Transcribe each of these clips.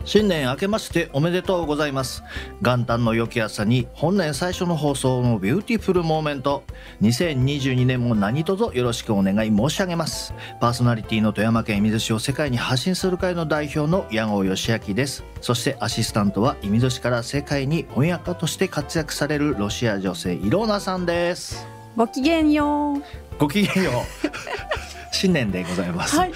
新年明けましておめでとうございます。元旦の良き朝に本年最初の放送のビューティフルモーメント、2022年も何卒よろしくお願い申し上げます。パーソナリティの富山県射水市を世界に発信する会の代表の矢後義明です。そしてアシスタントは射水市から世界に翻訳家として活躍されるロシア女性イローナさんです。 ごきげんよう。 ごきげんよう新年でございます、 はい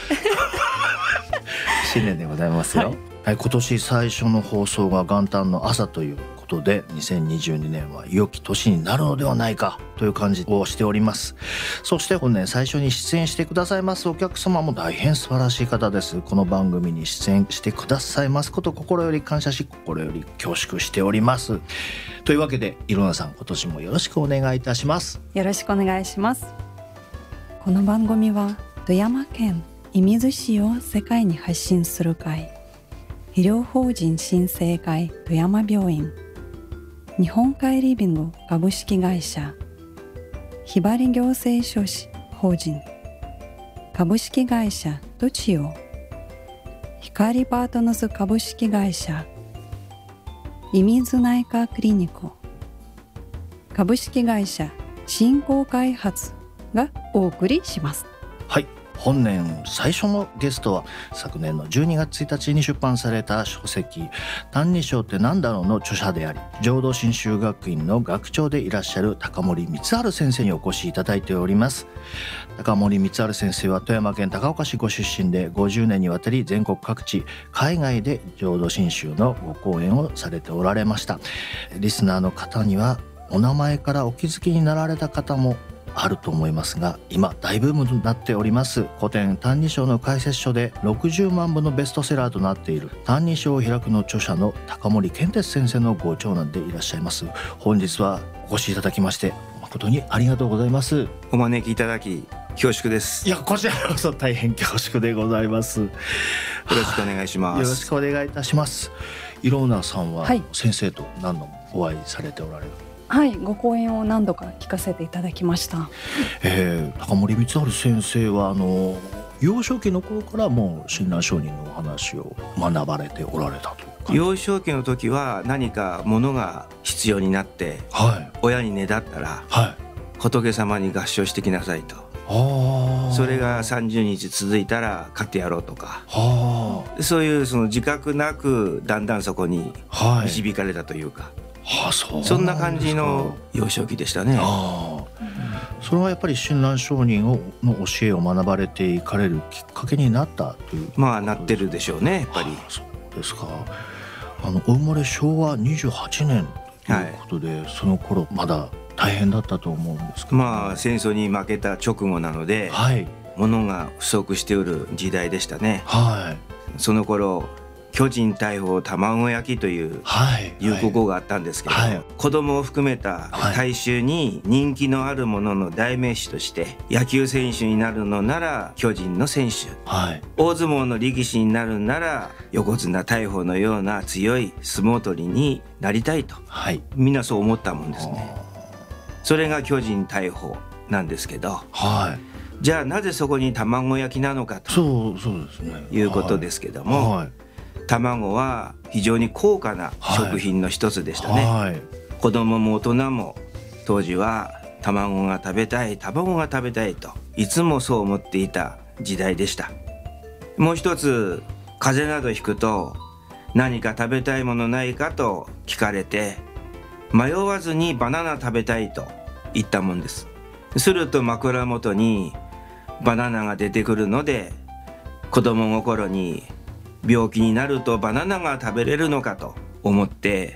新年でございますよ、はい、今年最初の放送が元旦の朝ということで、2022年は良き年になるのではないかという感じをしております。そして本年最初に出演してくださいますお客様も大変素晴らしい方です。この番組に出演してくださいますこと心より感謝し、心より恐縮しております。というわけでイロナさん、今年もよろしくお願いいたします。 よろしくお願いします。この番組は富山県射水市を世界に発信する会、医療法人新生会富山病院、日本海リビング株式会社、ひばり行政書士法人株式会社とちお、光パートナーズ株式会社、射水内科クリニコ株式会社振興開発がお送りします。 はい、本年最初のゲストは昨年の12月1日に出版された書籍「歎異抄ってなんだろう」の著者であり、浄土真宗学院の学長でいらっしゃる高森光晴先生にお越しいただいております。高森光晴先生は富山県高岡市ご出身で、50年にわたり全国各地海外で浄土真宗のご講演をされておられました。リスナーの方にはお名前からお気づきになられた方もあると思いますが、今大ブームになっております古典歎異抄の解説書で60万部のベストセラーとなっている歎異抄を開くの著者の高森健哲先生のご長男でいらっしゃいます。本日はお越しいただきまして誠にありがとうございます。 お招きいただき恐縮です。 いや、こちらこそ大変恐縮でございます。よろしくお願いします。 よろしくお願いいたします。イローナさんは先生と何度もお会いされておられる？ はい、ご講演を何度か聞かせていただきました。 高森光晴先生は幼少期の頃からもう親鸞上人のお話を学ばれておられたという感じ。 幼少期の時は何か物が必要になって、親にねだったら、仏様に合掌してきなさいと、それが30日続いたら買ってやろうとか、そういうその自覚なくだんだんそこに導かれたというか、そんな感じの幼少期でしたね。 それはやっぱり親鸞上人の教えを学ばれていかれるきっかけになったという。 まあなってるでしょうね、やっぱり。 そうですか。お生まれ昭和28年ということで、その頃まだ大変だったと思うんですけど、 まあ戦争に負けた直後なので、物が不足しておる時代でしたね。その頃巨人大砲卵焼きという流行語があったんですけど、子供を含めた大衆に人気のあるものの代名詞として、野球選手になるのなら巨人の選手、大相撲の力士になるなら横綱大砲のような強い相撲取りになりたいと、みんなそう思ったもんですね。それが巨人大砲なんですけど、じゃあなぜそこに卵焼きなのかということですけども、卵は非常に高価な食品の一つでしたね。子供も大人も当時は卵が食べたいといつもそう思っていた時代でした。もう一つ、風邪などひくと何か食べたいものないかと聞かれて、迷わずにバナナ食べたいと言ったもんです。すると枕元にバナナが出てくるので、子供心に病気になるとバナナが食べれるのかと思って、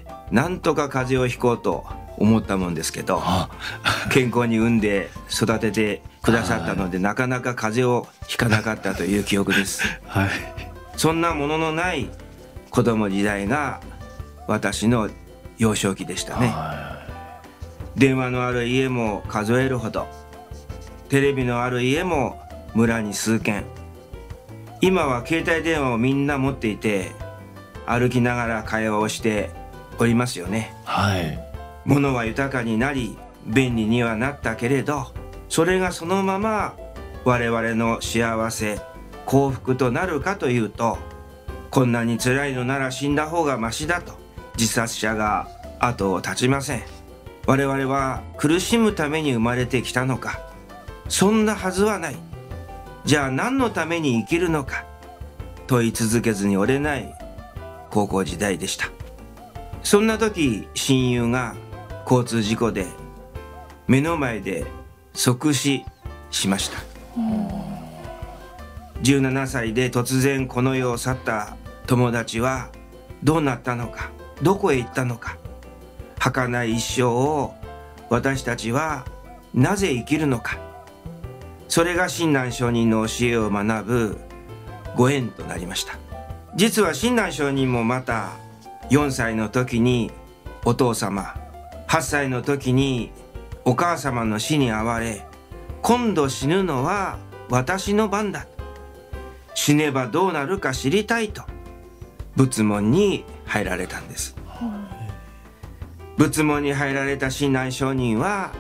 なんとか風邪をひこうと思ったもんですけど、健康に産んで育ててくださったので、なかなか風邪をひかなかったという記憶です。そんなもののない子供時代が私の幼少期でしたね。電話のある家も数えるほど、テレビのある家も村に数軒。今は携帯電話をみんな持っていて、歩きながら会話をしておりますよね。物は豊かになり便利にはなったけれど、それがそのまま我々の幸せ幸福となるかというと、 こんなに辛いのなら死んだ方がマシだと自殺者が後を絶ちません。我々は苦しむために生まれてきたのか。そんなはずはない。じゃあ何のために生きるのか。問い続けずに折れない高校時代でした。そんな時、親友が交通事故で目の前で即死しました。17歳で突然この世を去った友達はどうなったのか、どこへ行ったのか。儚い一生を私たちはなぜ生きるのか。それが親鸞上人の教えを学ぶご縁となりました。実は親鸞上人もまた4歳の時にお父様、8歳の時にお母様の死に遭われ、今度死ぬのは私の番だ、死ねばどうなるか知りたいと仏門に入られたんです。仏門に入られた親鸞上人は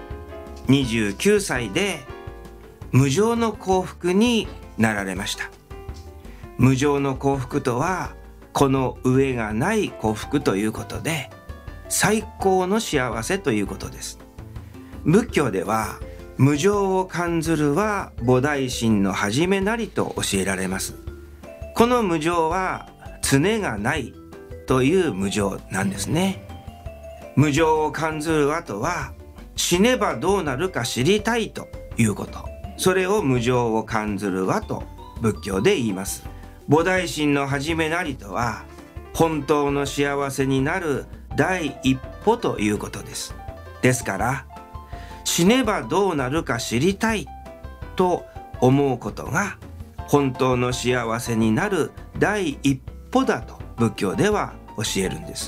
29歳で無常の幸福になられました。無常の幸福とはこの上がない幸福ということで、最高の幸せということです。仏教では無常を感ずるは菩提心の始めなりと教えられます。この無常は常がないという無常なんですね。無常を感ずるはとは死ねばどうなるか知りたいということ、それを無常を感ずるはと仏教で言います。菩提心の始めなりとは本当の幸せになる第一歩ということです。ですから死ねばどうなるか知りたいと思うことが本当の幸せになる第一歩だと仏教では教えるんです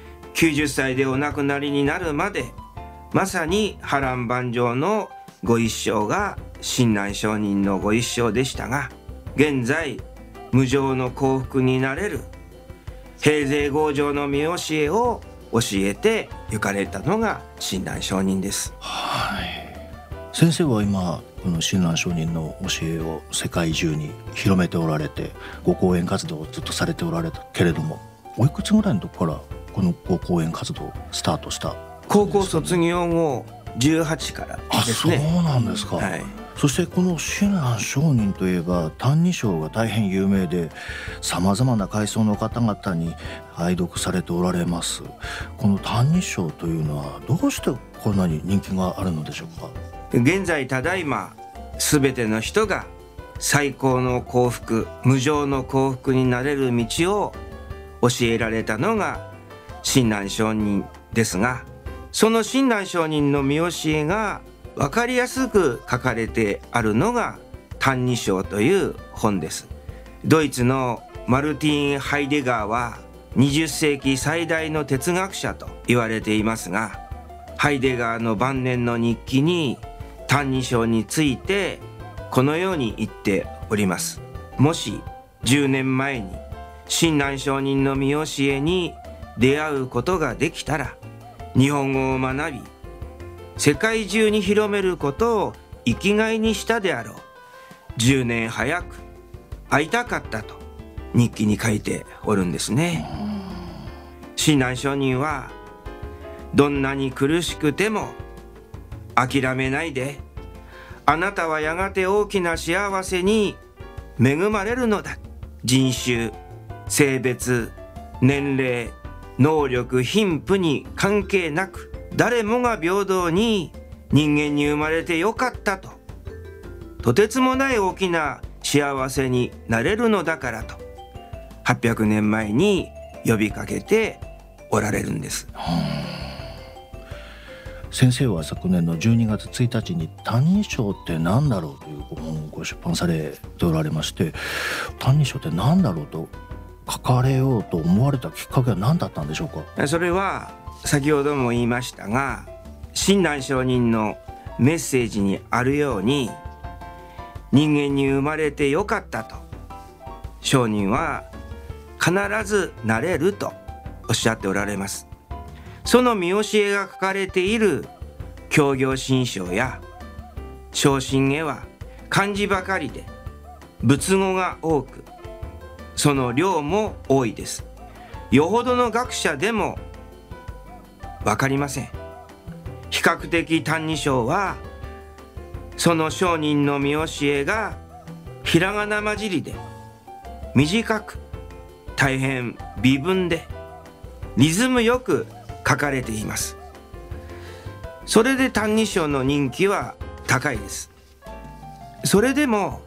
。90歳でお亡くなりになるまでまさに波乱万丈のご一生が親鸞上人のご一生でしたが、現在無常の幸福になれる平静強情の見教えを教えて行かれたのが親鸞上人です。 はい、先生は今この親鸞上人の教えを世界中に広めておられて、ご講演活動をずっとされておられたけれども、おいくつぐらいの時からこのご講演活動をスタートした、 高校卒業後18からですね。 そうなんですか。はい、そしてこの親鸞上人といえば「歎異抄」が大変有名で、さまざまな階層の方々に愛読されておられます。この「歎異抄」というのはどうしてこんなに人気があるのでしょうか。 現在ただいま全ての人が最高の幸福、無常の幸福になれる道を教えられたのが親鸞上人ですが、その親鸞上人の見教えが分かりやすく書かれてあるのが「歎異抄」という本です。ドイツのマルティン・ハイデガーは20世紀最大の哲学者と言われていますが、ハイデガーの晩年の日記に「歎異抄」についてこのように言っております。もし10年前に親鸞上人の見教えに出会うことができたら、日本語を学び世界中に広めることを生きがいにしたであろう。10年早く会いたかったと日記に書いておるんですね。親鸞上人はどんなに苦しくても諦めないで、あなたはやがて大きな幸せに恵まれるのだ。人種、性別、年齢、能力、貧富に関係なく誰もが平等に人間に生まれてよかったと、とてつもない大きな幸せになれるのだからと800年前に呼びかけておられるんです。 先生は昨年の12月1日に「歎異抄って何だろう」という本をご出版されておられまして、歎異抄って何だろうと書かれようと思われたきっかけは何だったんでしょうか。 それは先ほども言いましたが、親鸞上人のメッセージにあるように、人間に生まれてよかったと上人は必ずなれるとおっしゃっておられます。その見教えが書かれている教行信証や正信絵は漢字ばかりで仏語が多く、 その量も多いです。よほどの学者でもわかりません。比較的歎異抄はその上人の見教えがひらがな混じりで短く大変微分でリズムよく書かれています。それで歎異抄の人気は高いです。それでも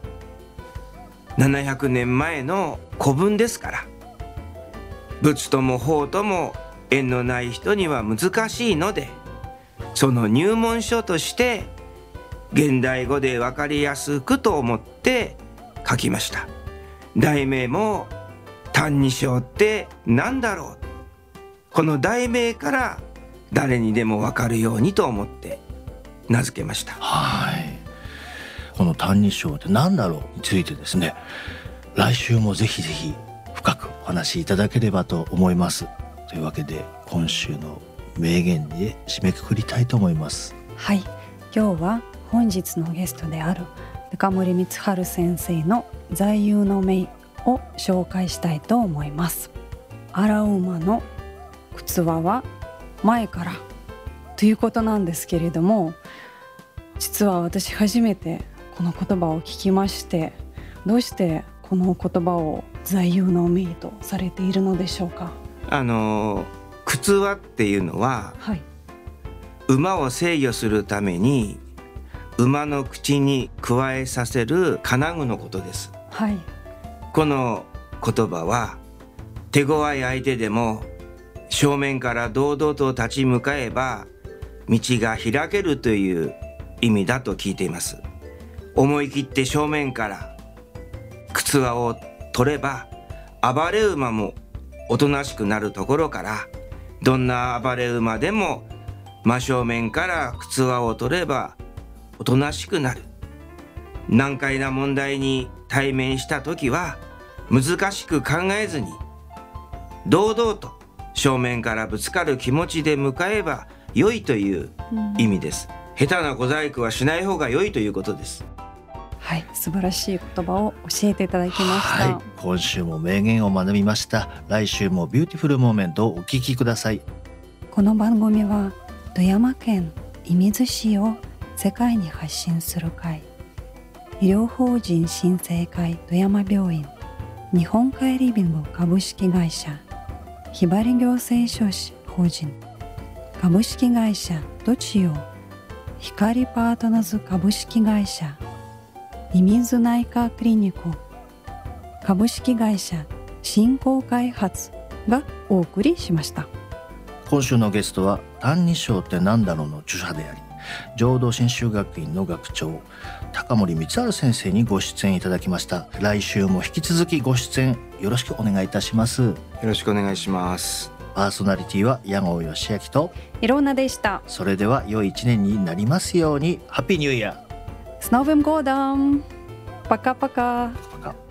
700年前の古文ですから、仏とも法とも縁のない人には難しいので、その入門書として現代語で分かりやすくと思って書きました。題名も歎異抄って何だろう、この題名から誰にでも分かるようにと思って名付けました。 はい、この歎異抄って何だろうについてですね、来週もぜひぜひ深くお話しいただければと思います。というわけで今週の名言で締めくくりたいと思います。 はい、今日は本日のゲストである中森光晴先生の座右の銘を紹介したいと思います。荒馬の靴輪は前からということなんですけれども、実は私初めてこの言葉を聞きまして、どうしてこの言葉を座右の銘とされているのでしょうか。 靴輪っていうのは、 はい、 馬を制御するために馬の口にくわえさせる金具のことです。 はい、 この言葉は手強い相手でも正面から堂々と立ち向かえば道が開けるという意味だと聞いています。思い切って正面から靴輪を取れば暴れ馬もおとなしくなるところから、どんな暴れ馬でも真正面から靴輪を取ればおとなしくなる。難解な問題に対面した時は難しく考えずに堂々と正面からぶつかる気持ちで向かえば良いという意味です。下手な小細工はしない方が良いということです。 はい、素晴らしい言葉を教えていただきました。 はい、今週も名言を学びました。来週もビューティフルモーメントをお聞きください。 この番組は富山県射水市を世界に発信する会、医療法人新生会富山病院、日本海リビング株式会社、ひばり行政書士法人株式会社どちよ、光パートナーズ株式会社、射水内科クリニック株式会社振興開発がお送りしました。 今週のゲストは歎異抄って何だろうの著者であり、浄土真宗学院の学長高森光晴先生にご出演いただきました。来週も引き続きご出演よろしくお願いいたします。よろしくお願いします。 パーソナリティは矢後義明といろんなでした。 それでは良い一年になりますように。ハッピーニューイヤー。 С Новым годом! Пока-пока! Пока.